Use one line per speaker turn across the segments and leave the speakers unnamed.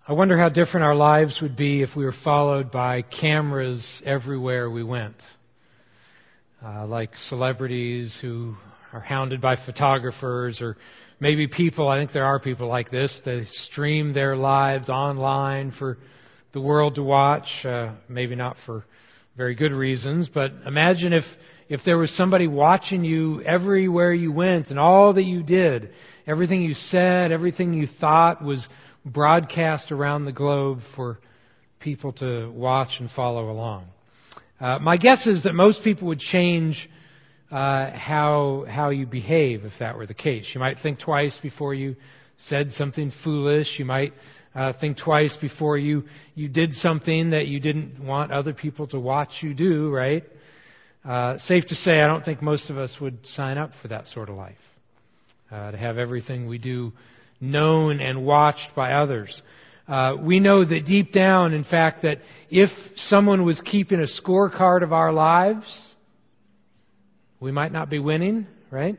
I wonder how different our lives would be if we were followed by cameras everywhere we went. Like celebrities who are hounded by photographers, or maybe people, I think there are people like this, they stream their lives online for the world to watch, maybe not for very good reasons, but imagine if there was somebody watching you everywhere you went and all that you did, everything you said, everything you thought was broadcast around the globe for people to watch and follow along. My guess is that most people would change how you behave if that were the case. You might think twice before you said something foolish. You might think twice before you did something that you didn't want other people to watch you do, right? Safe to say, I don't think most of us would sign up for that sort of life. To have everything we do known and watched by others. We know that deep down, in fact, that if someone was keeping a scorecard of our lives, we might not be winning, right?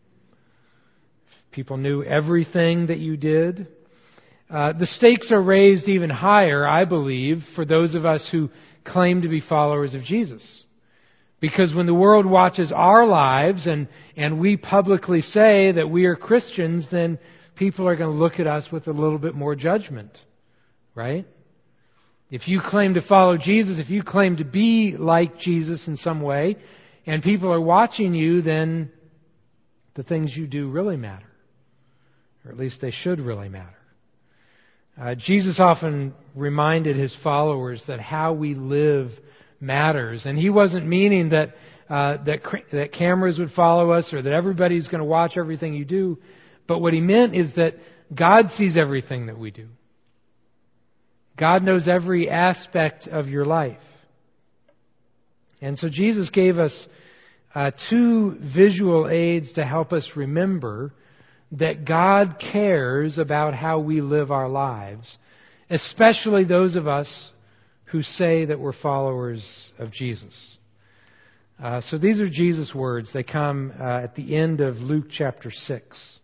If people knew everything that you did. The stakes are raised even higher, I believe, for those of us who claim to be followers of Jesus. Because when the world watches our lives and we publicly say that we are Christians, then people are going to look at us with a little bit more judgment, right? If you claim to follow Jesus, if you claim to be like Jesus in some way, and people are watching you, then the things you do really matter. Or at least they should really matter. Jesus often reminded His followers that how we live matters. And He wasn't meaning that cameras would follow us or that everybody's going to watch everything you do. But what He meant is that God sees everything that we do. God knows every aspect of your life. And so Jesus gave us two visual aids to help us remember that God cares about how we live our lives, especially those of us who say that we're followers of Jesus. So these are Jesus' words. They come at the end of Luke chapter 6.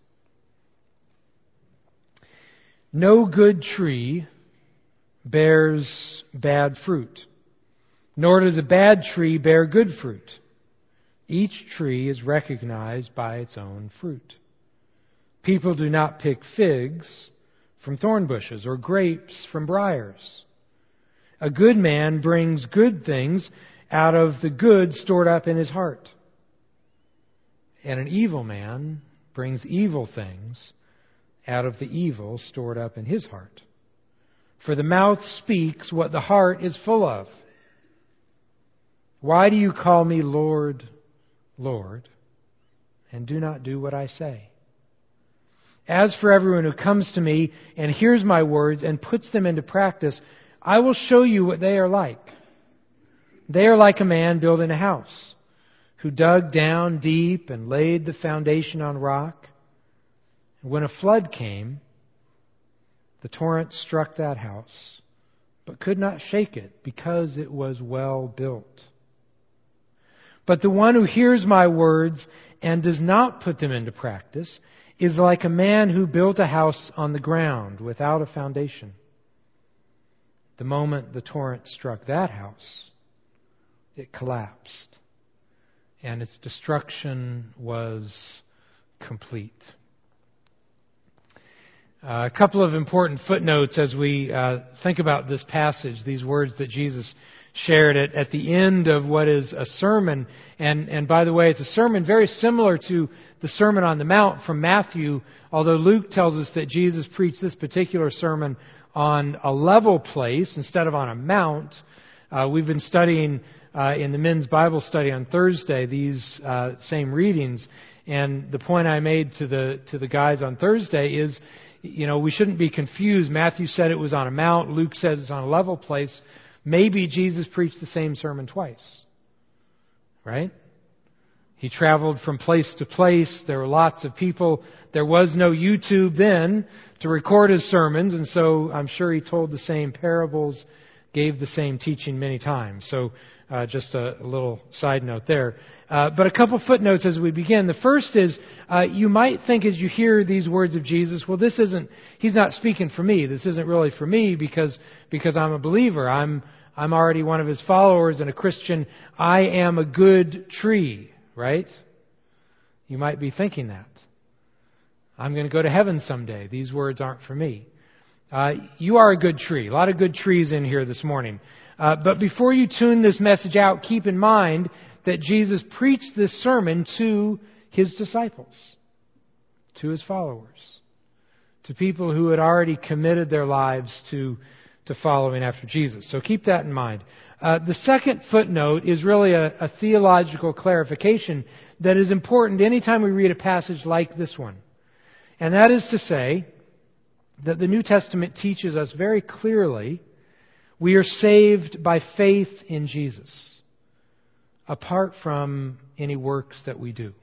No good tree bears bad fruit, nor does a bad tree bear good fruit. Each tree is recognized by its own fruit. People do not pick figs from thorn bushes or grapes from briars. A good man brings good things out of the good stored up in his heart. And an evil man brings evil things out of the evil stored up in his heart. For the mouth speaks what the heart is full of. Why do you call me Lord, Lord, and do not do what I say? As for everyone who comes to me and hears my words and puts them into practice, I will show you what they are like. They are like a man building a house, who dug down deep and laid the foundation on rock. And when a flood came, the torrent struck that house, but could not shake it because it was well built. But the one who hears my words and does not put them into practice is like a man who built a house on the ground without a foundation. The moment the torrent struck that house, it collapsed, and its destruction was complete. A couple of important footnotes as we think about this passage, these words that Jesus shared at the end of what is a sermon. And by the way, it's a sermon very similar to the Sermon on the Mount from Matthew, although Luke tells us that Jesus preached this particular sermon on a level place instead of on a mount. We've been studying in the men's Bible study on Thursday these same readings. And the point I made to the guys on Thursday is, we shouldn't be confused. Matthew said it was on a mount. Luke says it's on a level place. Maybe Jesus preached the same sermon twice. Right? He traveled from place to place. There were lots of people. There was no YouTube then to record his sermons. And so I'm sure he told the same parables gave the same teaching many times. So just a little side note there. But a couple footnotes as we begin. The first is, you might think as you hear these words of Jesus, well, He's not speaking for me. This isn't really for me because I'm a believer. I'm already one of His followers and a Christian. I am a good tree, right? You might be thinking that. I'm going to go to heaven someday. These words aren't for me. You are a good tree. A lot of good trees in here this morning. But before you tune this message out, keep in mind that Jesus preached this sermon to His disciples, to His followers, to people who had already committed their lives to following after Jesus. So keep that in mind. The second footnote is really a theological clarification that is important anytime we read a passage like this one. And that is to say that the New Testament teaches us very clearly we are saved by faith in Jesus, apart from any works that we do.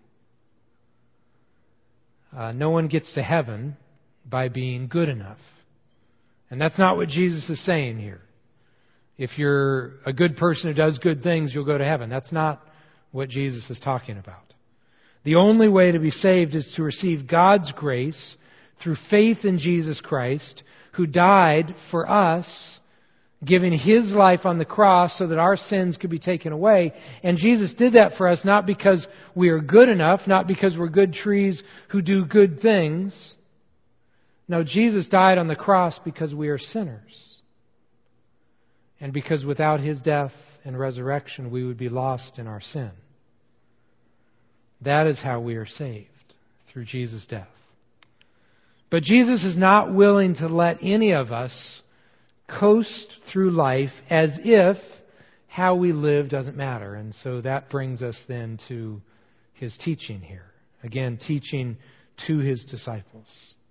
No one gets to heaven by being good enough. And that's not what Jesus is saying here. If you're a good person who does good things, you'll go to heaven. That's not what Jesus is talking about. The only way to be saved is to receive God's grace through faith in Jesus Christ, who died for us, giving His life on the cross so that our sins could be taken away. And Jesus did that for us not because we are good enough, not because we're good trees who do good things. No, Jesus died on the cross because we are sinners. And because without His death and resurrection, we would be lost in our sin. That is how we are saved, through Jesus' death. But Jesus is not willing to let any of us coast through life as if how we live doesn't matter. And so that brings us then to His teaching here. Again, teaching to His disciples.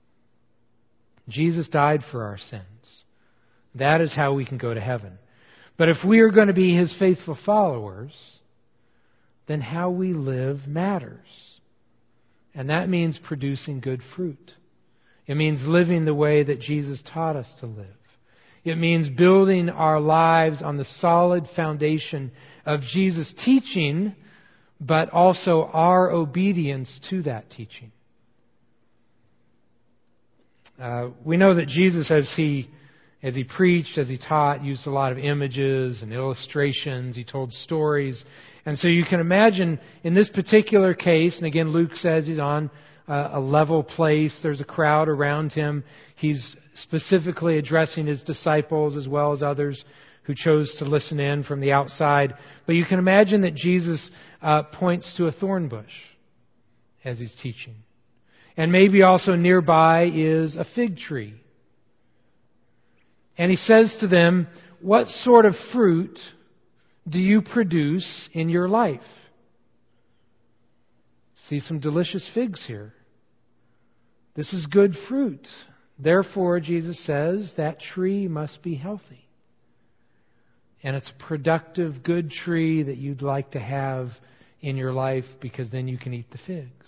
Jesus died for our sins. That is how we can go to heaven. But if we are going to be His faithful followers, then how we live matters. And that means producing good fruit. It means living the way that Jesus taught us to live. It means building our lives on the solid foundation of Jesus' teaching, but also our obedience to that teaching. We know that Jesus, as He preached, as He taught, used a lot of images and illustrations. He told stories. And so you can imagine in this particular case, and again Luke says He's on a level place. There's a crowd around Him. He's specifically addressing His disciples as well as others who chose to listen in from the outside. But you can imagine that Jesus points to a thorn bush as He's teaching. And maybe also nearby is a fig tree. And He says to them, what sort of fruit do you produce in your life? See some delicious figs here. This is good fruit. Therefore, Jesus says, that tree must be healthy. And it's a productive, good tree that you'd like to have in your life because then you can eat the figs.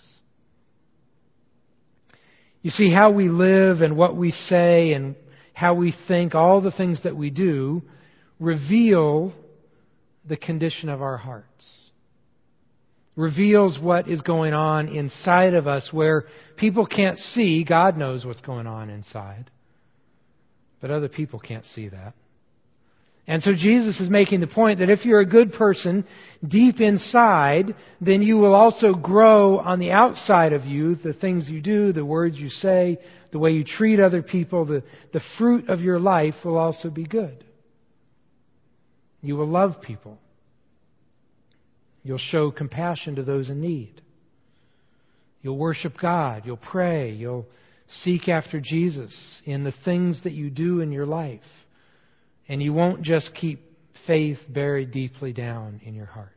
You see, how we live and what we say and how we think, all the things that we do, reveal the condition of our hearts. Reveals what is going on inside of us where people can't see. God knows what's going on inside. But other people can't see that. And so Jesus is making the point that if you're a good person deep inside, then you will also grow on the outside of you, the things you do, the words you say, the way you treat other people, the fruit of your life will also be good. You will love people. You'll show compassion to those in need. You'll worship God. You'll pray. You'll seek after Jesus in the things that you do in your life. And you won't just keep faith buried deeply down in your heart.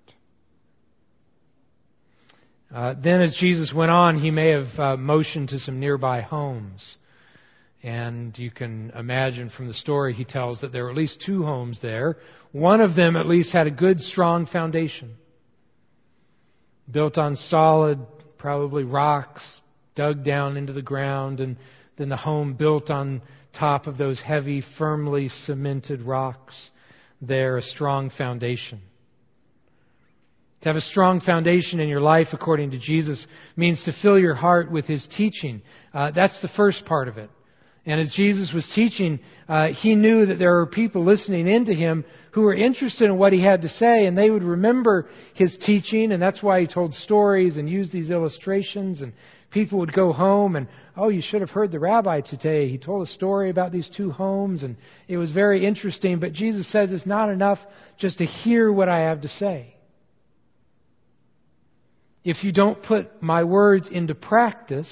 Then as Jesus went on, He may have motioned to some nearby homes. And you can imagine from the story He tells that there were at least 2 homes there. One of them at least had a good, strong foundation. Built on solid, probably rocks, dug down into the ground, and then the home built on top of those heavy, firmly cemented rocks. there a strong foundation. To have a strong foundation in your life, according to Jesus, means to fill your heart with His teaching. That's the first part of it. And as Jesus was teaching, He knew that there were people listening in to Him who were interested in what He had to say, and they would remember His teaching, and that's why He told stories and used these illustrations, and people would go home and, oh, you should have heard the rabbi today. He told a story about these two homes, and it was very interesting, but Jesus says it's not enough just to hear what I have to say. If you don't put my words into practice,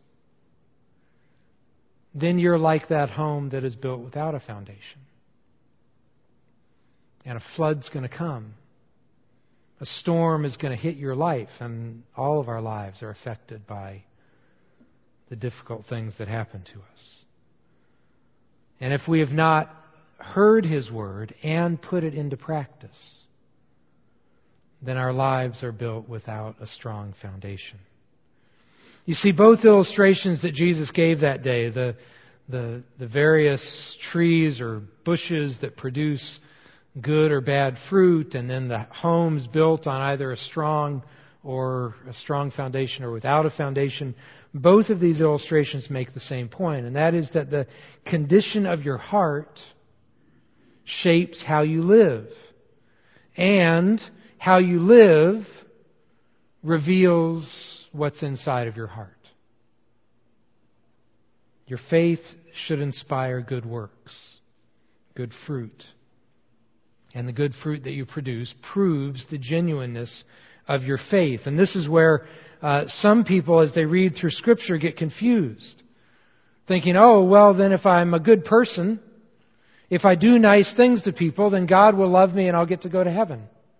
then you're like that home that is built without a foundation. And a flood's going to come. A storm is going to hit your life, and all of our lives are affected by the difficult things that happen to us. And if we have not heard His Word and put it into practice, then our lives are built without a strong foundation. You see, both illustrations that Jesus gave that day, the various trees or bushes that produce good or bad fruit, and then the homes built on either a strong foundation or without a foundation, both of these illustrations make the same point, and that is that the condition of your heart shapes how you live. And how you live reveals what's inside of your heart. Your faith should inspire good works, good fruit. And the good fruit that you produce proves the genuineness of your faith. And this is where some people, as they read through Scripture, get confused. Thinking, oh, well, then if I'm a good person, if I do nice things to people, then God will love me and I'll get to go to heaven.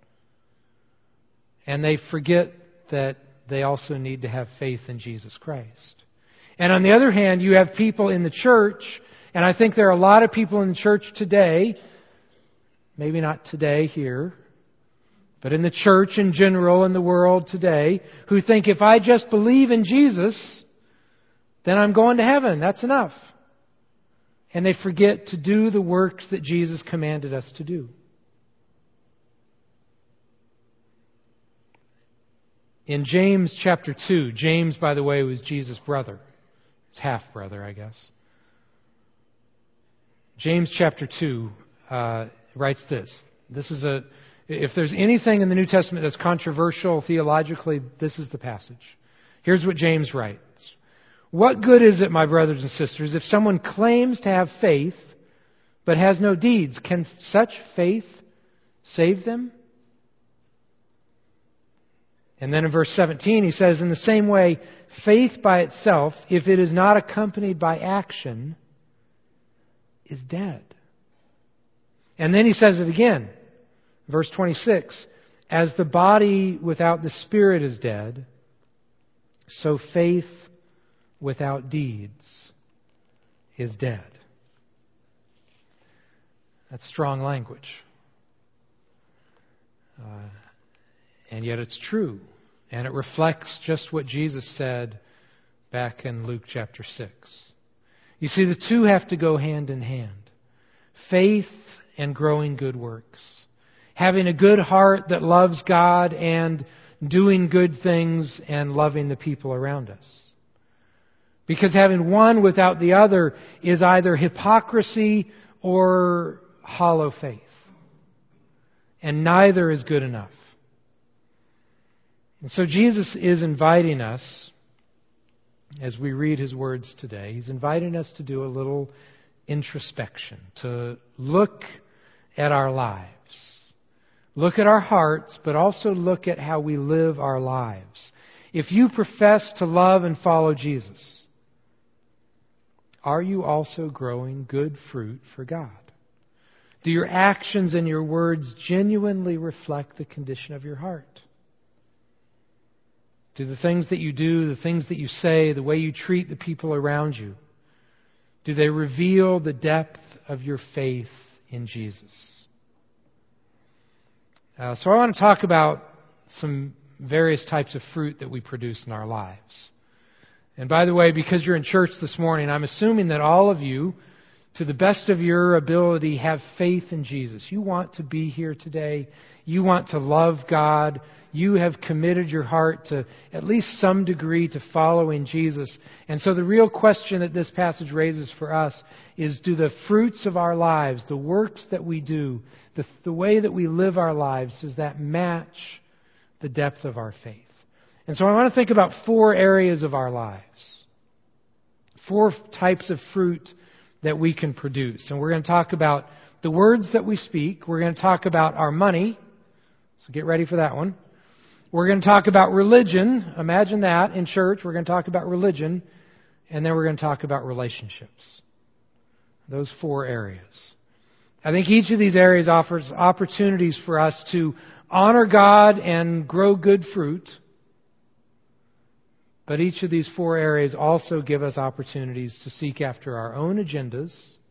And they forget that they also need to have faith in Jesus Christ. And on the other hand, you have people in the church, and I think there are a lot of people in the church today, maybe not today here, but in the church in general, in the world today, who think if I just believe in Jesus, then I'm going to heaven. That's enough. And they forget to do the works that Jesus commanded us to do. In James chapter 2, James, by the way, was Jesus' brother. His half-brother, I guess. James chapter 2 writes this. If there's anything in the New Testament that's controversial theologically, this is the passage. Here's what James writes. What good is it, my brothers and sisters, if someone claims to have faith but has no deeds? Can such faith save them? And then in verse 17 he says, in the same way, faith by itself, if it is not accompanied by action, is dead. And then he says it again, verse 26, as the body without the spirit is dead, so faith without deeds is dead. That's strong language. And yet it's true. And it reflects just what Jesus said back in Luke chapter 6. You see, the two have to go hand in hand. Faith and growing good works. Having a good heart that loves God and doing good things and loving the people around us. Because having one without the other is either hypocrisy or hollow faith. And neither is good enough. And so Jesus is inviting us, as we read His words today, He's inviting us to do a little introspection, to look at our lives, look at our hearts, but also look at how we live our lives. If you profess to love and follow Jesus, are you also growing good fruit for God? Do your actions and your words genuinely reflect the condition of your heart? Do the things that you do, the things that you say, the way you treat the people around you, do they reveal the depth of your faith in Jesus? So I want to talk about some various types of fruit that we produce in our lives. And by the way, because you're in church this morning, I'm assuming that all of you to the best of your ability, have faith in Jesus. You want to be here today. You want to love God. You have committed your heart to at least some degree to following Jesus. And so the real question that this passage raises for us is, do the fruits of our lives, the works that we do, the way that we live our lives, does that match the depth of our faith? And so I want to think about 4 areas of our lives. 4 types of fruit that we can produce. And we're going to talk about the words that we speak. We're going to talk about our money. So get ready for that one. We're going to talk about religion. Imagine that in church. We're going to talk about religion. And then we're going to talk about relationships. Those 4 areas. I think each of these areas offers opportunities for us to honor God and grow good fruit. But each of these 4 areas also give us opportunities to seek after our own agendas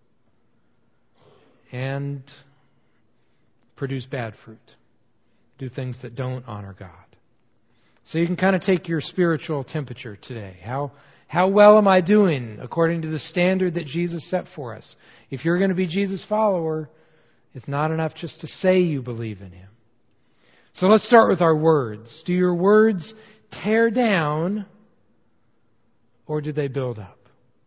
and produce bad fruit. Do things that don't honor God. So you can kind of take your spiritual temperature today. How well am I doing according to the standard that Jesus set for us? If you're going to be Jesus' follower, it's not enough just to say you believe in Him. So let's start with our words. Do your words tear down, or do they build up?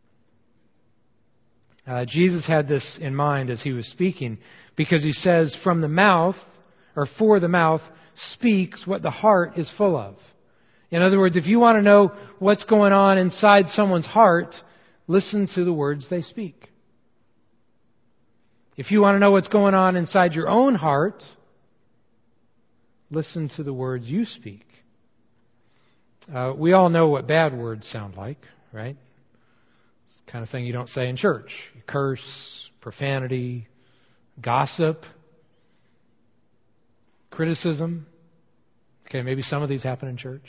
Jesus had this in mind as He was speaking, because He says, from the mouth, or for the mouth, speaks what the heart is full of. In other words, if you want to know what's going on inside someone's heart, listen to the words they speak. If you want to know what's going on inside your own heart, listen to the words you speak. We all know what bad words sound like, right? It's the kind of thing you don't say in church. You curse, profanity, gossip, criticism. Okay, maybe some of these happen in church.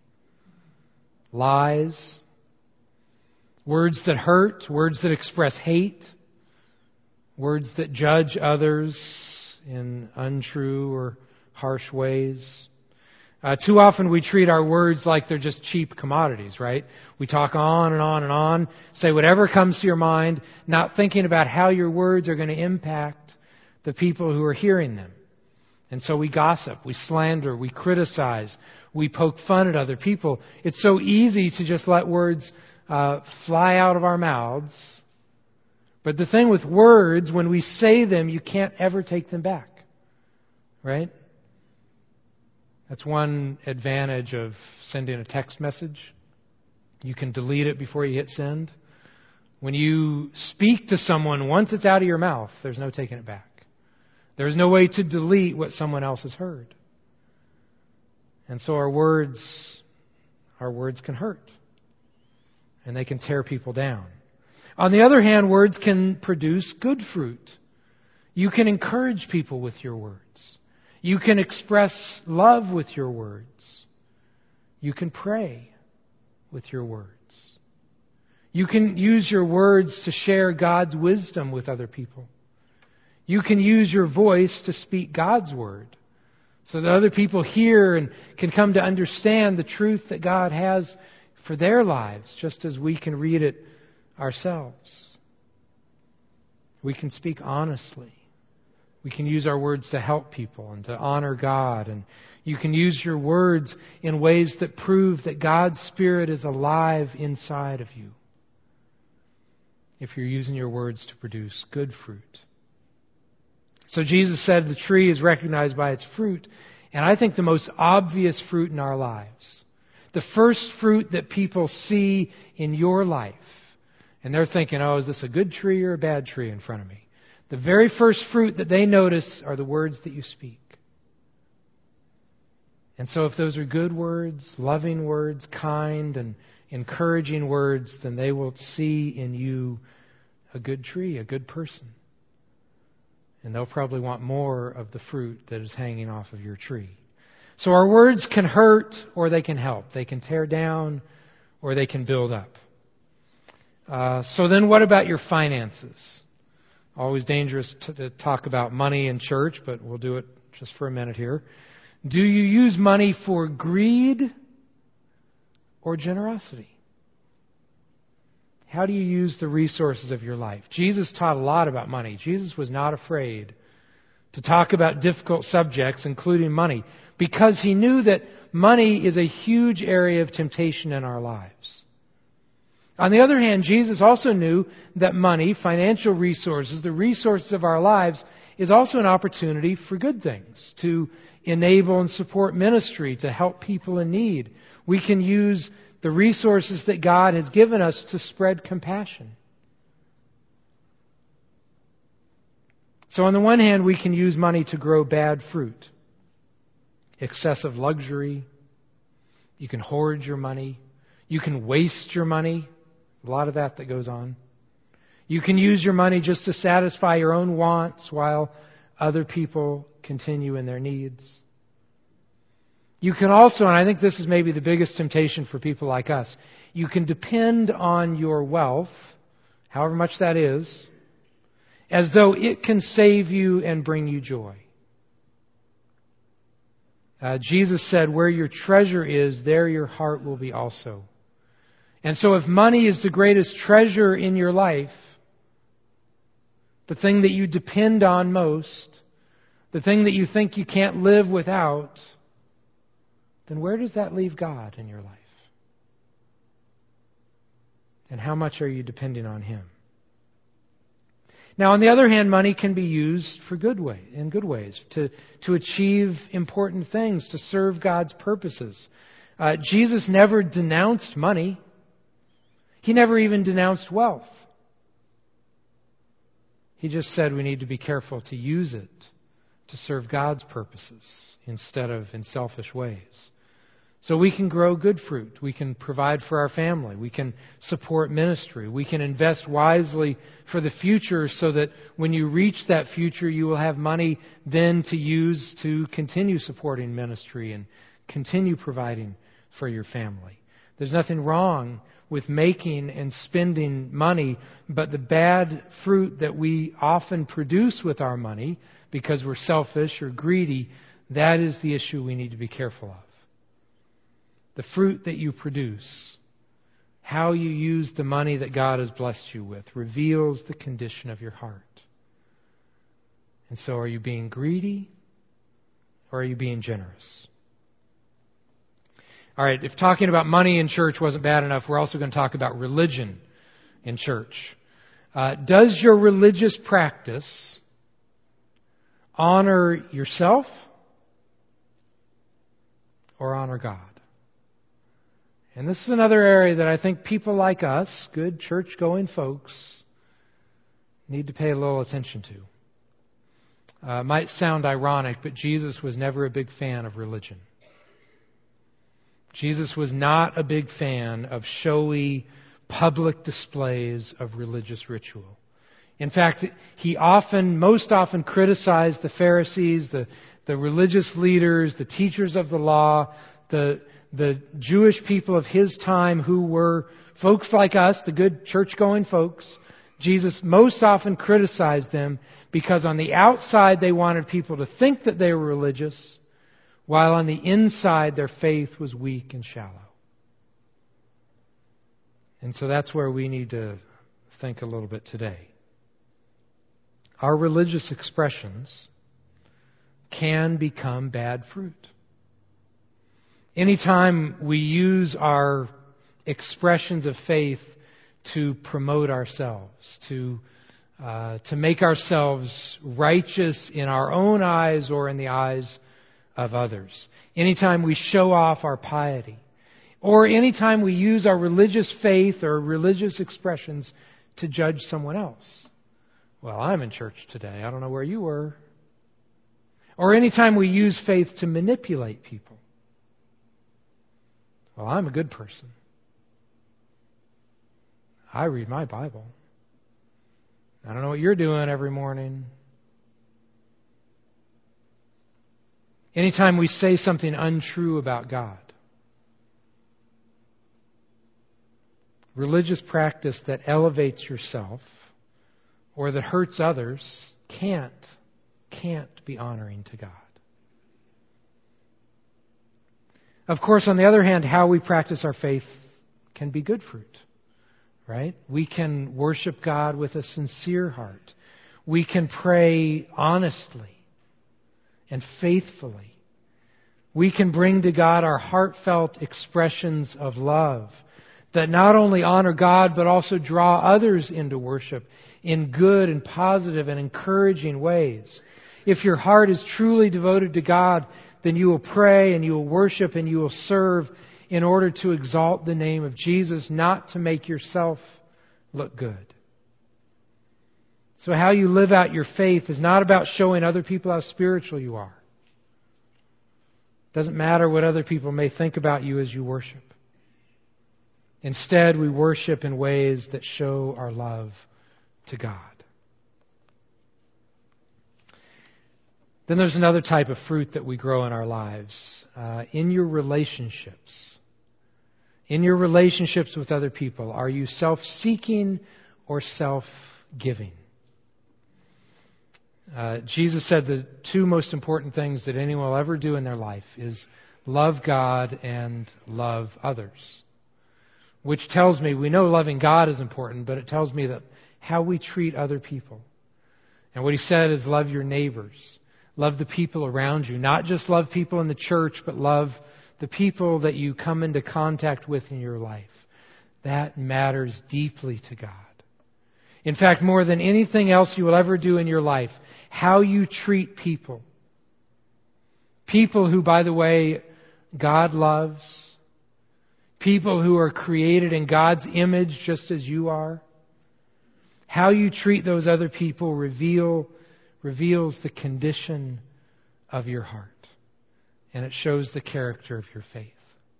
Lies. Words that hurt. Words that express hate. Words that judge others in untrue or harsh ways. Too often we treat our words like they're just cheap commodities, right? We talk on and on and on, say whatever comes to your mind, not thinking about how your words are going to impact the people who are hearing them. And so we gossip, we slander, we criticize, we poke fun at other people. It's so easy to just let words fly out of our mouths. But the thing with words, when we say them, you can't ever take them back, right? That's one advantage of sending a text message. You can delete it before you hit send. When you speak to someone, once it's out of your mouth, there's no taking it back. There's no way to delete what someone else has heard. And so our words can hurt. And they can tear people down. On the other hand, words can produce good fruit. You can encourage people with your words. You can express love with your words. You can pray with your words. You can use your words to share God's wisdom with other people. You can use your voice to speak God's word so that other people hear and can come to understand the truth that God has for their lives, just as we can read it ourselves. We can speak honestly. We can use our words to help people and to honor God. And you can use your words in ways that prove that God's Spirit is alive inside of you, if you're using your words to produce good fruit. So Jesus said the tree is recognized by its fruit. And I think the most obvious fruit in our lives, the first fruit that people see in your life, and they're thinking, oh, is this a good tree or a bad tree in front of me? The very first fruit that they notice are the words that you speak. And so if those are good words, loving words, kind and encouraging words, then they will see in you a good tree, a good person. And they'll probably want more of the fruit that is hanging off of your tree. So our words can hurt or they can help. They can tear down or they can build up. So then what about your finances? Always dangerous to talk about money in church, but we'll do it just for a minute here. Do you use money for greed or generosity? How do you use the resources of your life? Jesus taught a lot about money. Jesus was not afraid to talk about difficult subjects, including money, because he knew that money is a huge area of temptation in our lives. On the other hand, Jesus also knew that money, financial resources, the resources of our lives, is also an opportunity for good things, to enable and support ministry, to help people in need. We can use the resources that God has given us to spread compassion. So on the one hand, we can use money to grow bad fruit. Excessive luxury. You can hoard your money. You can waste your money. A lot of that goes on. You can use your money just to satisfy your own wants while other people continue in their needs. You can also, and I think this is maybe the biggest temptation for people like us, you can depend on your wealth, however much that is, as though it can save you and bring you joy. Jesus said, where your treasure is, there your heart will be also. And so if money is the greatest treasure in your life, the thing that you depend on most, the thing that you think you can't live without, then where does that leave God in your life? And how much are you depending on Him? Now, on the other hand, money can be used for in good ways, to achieve important things, to serve God's purposes. Jesus never denounced money. He never even denounced wealth. He just said we need to be careful to use it to serve God's purposes instead of in selfish ways. So we can grow good fruit. We can provide for our family. We can support ministry. We can invest wisely for the future so that when you reach that future, you will have money then to use to continue supporting ministry and continue providing for your family. There's nothing wrong with making and spending money, but the bad fruit that we often produce with our money because we're selfish or greedy, that is the issue we need to be careful of. The fruit that you produce, how you use the money that God has blessed you with, reveals the condition of your heart. And so are you being greedy or are you being generous? All right, if talking about money in church wasn't bad enough, we're also going to talk about religion in church. Does your religious practice honor yourself or honor God? And this is another area that I think people like us, good church-going folks, need to pay a little attention to. Might sound ironic, but Jesus was never a big fan of religion. Jesus was not a big fan of showy, public displays of religious ritual. In fact, he most often criticized the Pharisees, the religious leaders, the teachers of the law, the Jewish people of his time who were folks like us, the good church-going folks. Jesus most often criticized them because on the outside they wanted people to think that they were religious, while on the inside their faith was weak and shallow. And so that's where we need to think a little bit today. Our religious expressions can become bad fruit. Anytime we use our expressions of faith to promote ourselves, to make ourselves righteous in our own eyes or in the eyes of others, anytime we show off our piety, or anytime we use our religious faith or religious expressions to judge someone else. Well, I'm in church today. I don't know where you were. Or anytime we use faith to manipulate people. Well, I'm a good person. I read my Bible. I don't know what you're doing every morning. Anytime we say something untrue about God. Religious practice that elevates yourself or that hurts others can't be honoring to God. Of course, on the other hand, how we practice our faith can be good fruit. right? We can worship God with a sincere heart. We can pray honestly and faithfully. We can bring to God our heartfelt expressions of love that not only honor God but also draw others into worship in good and positive and encouraging ways. If your heart is truly devoted to God, then you will pray and you will worship and you will serve in order to exalt the name of Jesus, not to make yourself look good. So how you live out your faith is not about showing other people how spiritual you are. It doesn't matter what other people may think about you as you worship. Instead, we worship in ways that show our love to God. Then there's another type of fruit that we grow in our lives. In your relationships. In your relationships with other people, are you self-seeking or self-giving? Jesus said the two most important things that anyone will ever do in their life is love God and love others. Which tells me, we know loving God is important, but it tells me that how we treat other people. And what he said is love your neighbors. Love the people around you. Not just love people in the church, but love the people that you come into contact with in your life. That matters deeply to God. In fact, more than anything else you will ever do in your life, how you treat people. People who, by the way, God loves. People who are created in God's image just as you are. How you treat those other people reveals the condition of your heart. And it shows the character of your faith.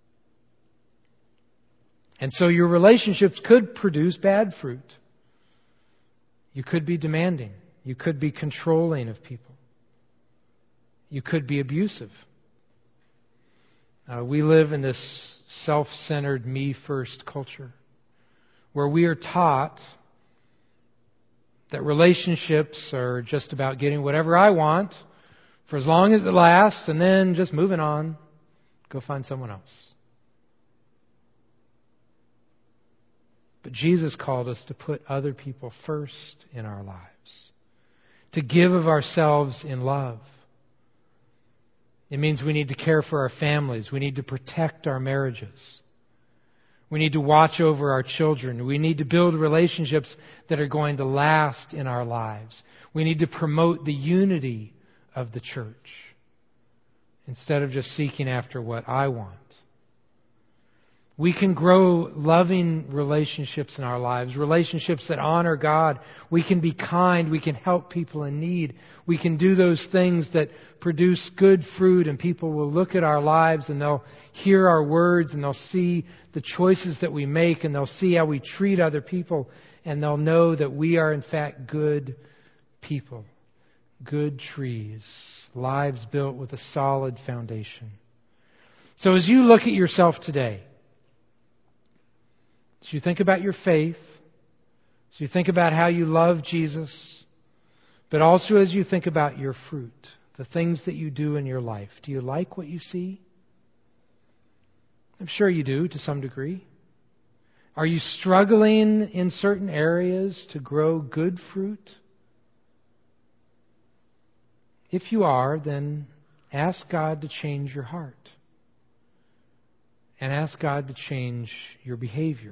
And so your relationships could produce bad fruit. You could be demanding. You could be controlling of people. You could be abusive. We live in this self-centered, me-first culture where we are taught that relationships are just about getting whatever I want for as long as it lasts and then just moving on. Go find someone else. But Jesus called us to put other people first in our lives. To give of ourselves in love. It means we need to care for our families. We need to protect our marriages. We need to watch over our children. We need to build relationships that are going to last in our lives. We need to promote the unity of the church instead of just seeking after what I want. We can grow loving relationships in our lives, relationships that honor God. We can be kind. We can help people in need. We can do those things that produce good fruit, and people will look at our lives and they'll hear our words and they'll see the choices that we make and they'll see how we treat other people, and they'll know that we are in fact good people, good trees, lives built with a solid foundation. So as you look at yourself today, as you think about your faith, as you think about how you love Jesus, but also as you think about your fruit, the things that you do in your life, do you like what you see? I'm sure you do to some degree. Are you struggling in certain areas to grow good fruit? If you are, then ask God to change your heart. And ask God to change your behavior.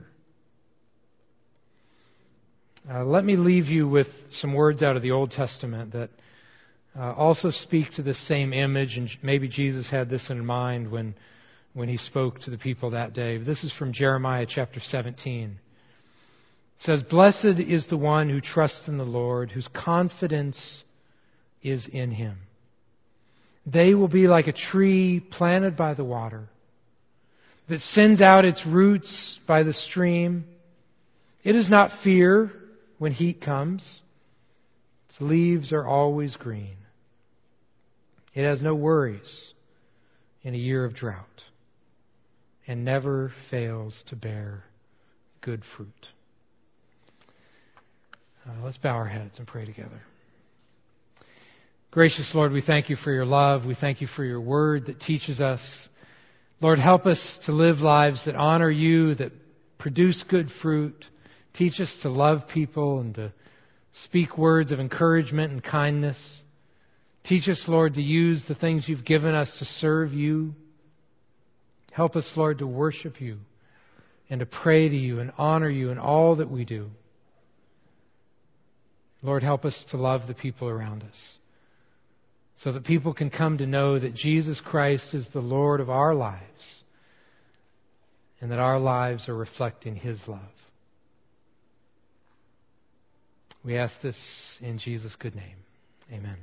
Let me leave you with some words out of the Old Testament that also speak to the same image, and maybe Jesus had this in mind when he spoke to the people that day. This is from Jeremiah chapter 17. It says, "Blessed is the one who trusts in the Lord, whose confidence is in Him. They will be like a tree planted by the water, that sends out its roots by the stream. It does not fear when heat comes. Its leaves are always green. It has no worries in a year of drought, and never fails to bear good fruit." Let's bow our heads and pray together. Gracious Lord, we thank you for your love. We thank you for your word that teaches us. Lord, help us to live lives that honor you, that produce good fruit. Teach us to love people and to speak words of encouragement and kindness. Teach us, Lord, to use the things you've given us to serve you. Help us, Lord, to worship you and to pray to you and honor you in all that we do. Lord, help us to love the people around us so that people can come to know that Jesus Christ is the Lord of our lives and that our lives are reflecting His love. We ask this in Jesus' good name. Amen.